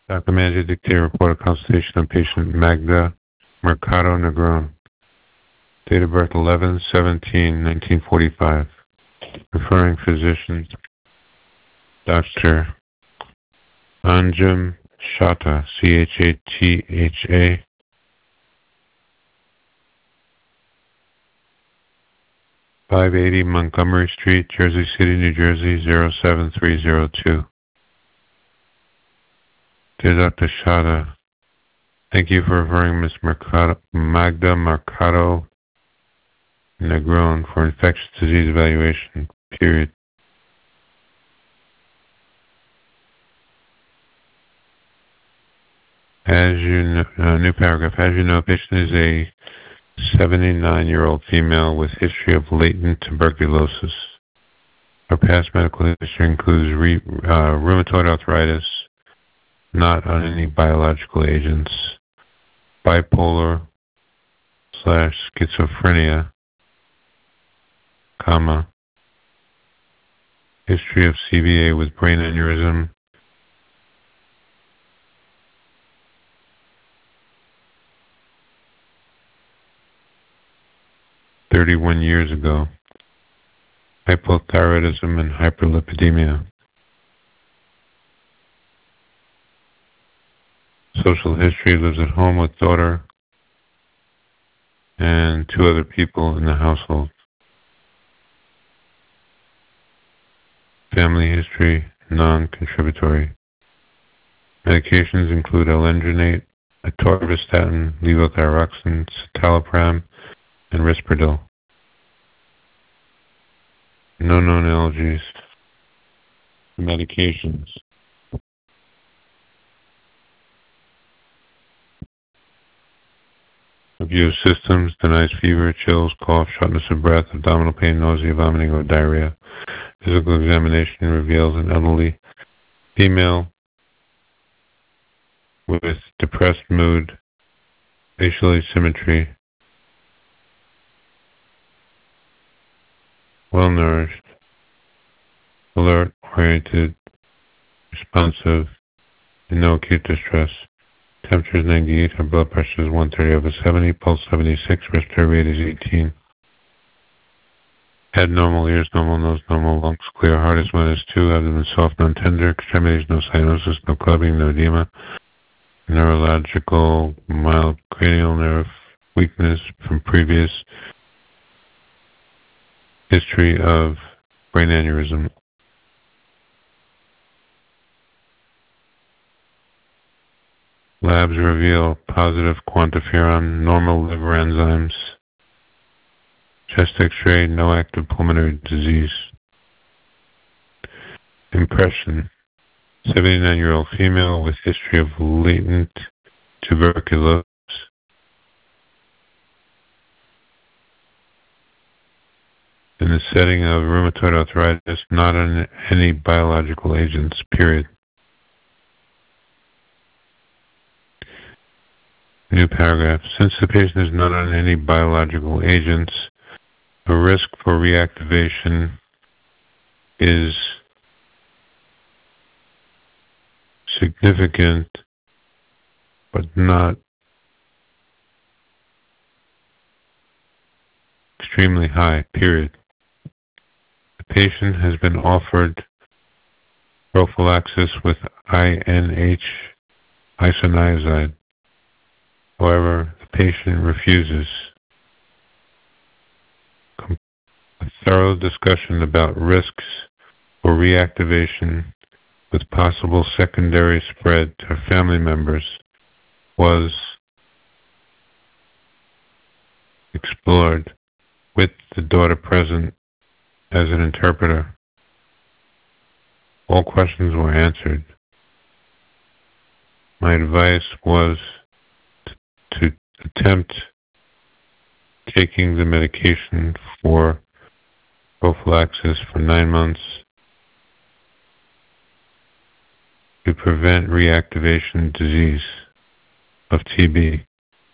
Dr. Manji dictated report of consultation on patient Magda Mercado Negron. Date of birth 11/17/1945. Referring physician Dr. Anjum Chhatha, Chatha, 580 Montgomery Street, Jersey City, New Jersey, 07302. Dear Dr. Chhatha, thank you for referring Ms. Magda Mercado Negron for infectious disease evaluation, period. As you know, new paragraph. As you know, patient is a 79-year-old female with history of latent tuberculosis. Her past medical history includes rheumatoid arthritis, not on any biological agents, bipolar/schizophrenia, history of CVA with brain aneurysm, (31 years ago), hypothyroidism and hyperlipidemia. Social history: lives at home with daughter and 2 other people in the household. Family history: non-contributory. Medications include alendronate, atorvastatin, levothyroxine, citalopram, and Risperdal. No known allergies. Medications: review of systems: denies fever, chills, cough, shortness of breath, abdominal pain, nausea, vomiting, or diarrhea. Physical examination reveals an elderly female with depressed mood, facial asymmetry, well-nourished, alert, oriented, responsive, and no acute distress. Temperature is 98, her blood pressure is 130/70, pulse 76, respiratory rate is 18. Head normal, ears normal, nose normal, lungs clear, heart is 1 is 2, abdomen soft, non-tender, extremities no cyanosis, no clubbing, no edema, neurological, mild cranial nerve weakness from previous history of brain aneurysm. Labs reveal positive quantiferon, normal liver enzymes. Chest X-ray, no active pulmonary disease. Impression: 79-year-old female with history of latent tuberculosis. In the setting of rheumatoid arthritis, not on any biological agents, period. New paragraph. Since the patient is not on any biological agents, the risk for reactivation is significant, but not extremely high, period. The patient has been offered prophylaxis with INH isoniazid. However, the patient refuses. A thorough discussion about risks for reactivation with possible secondary spread to family members was explored with the daughter present as an interpreter. All questions were answered. My advice was to attempt taking the medication for prophylaxis for 9 months to prevent reactivation disease of TB.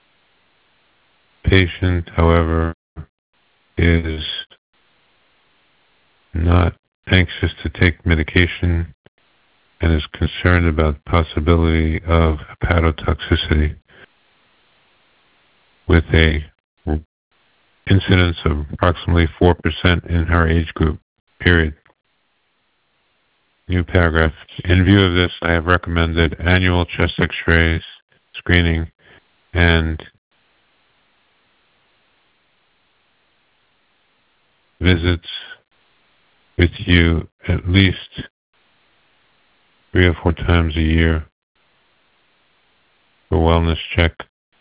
Patient, however, is not anxious to take medication and is concerned about possibility of hepatotoxicity with a incidence of approximately 4% in her age group, period. New paragraph. In view of this, I have recommended annual chest x-rays, screening, and visits with you at least 3 or 4 times a year for wellness check.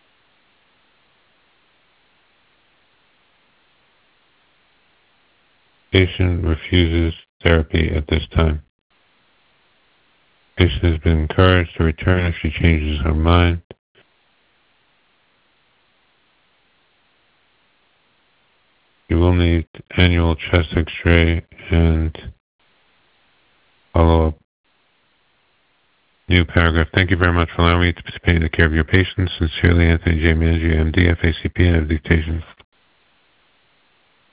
Patient refuses therapy at this time. Patient has been encouraged to return if she changes her mind. You will need annual chest x-ray and follow-up. New paragraph. Thank you very much for allowing me to participate in the care of your patients. Sincerely, Anthony J. Mangia, MD, FACP, and of dictation.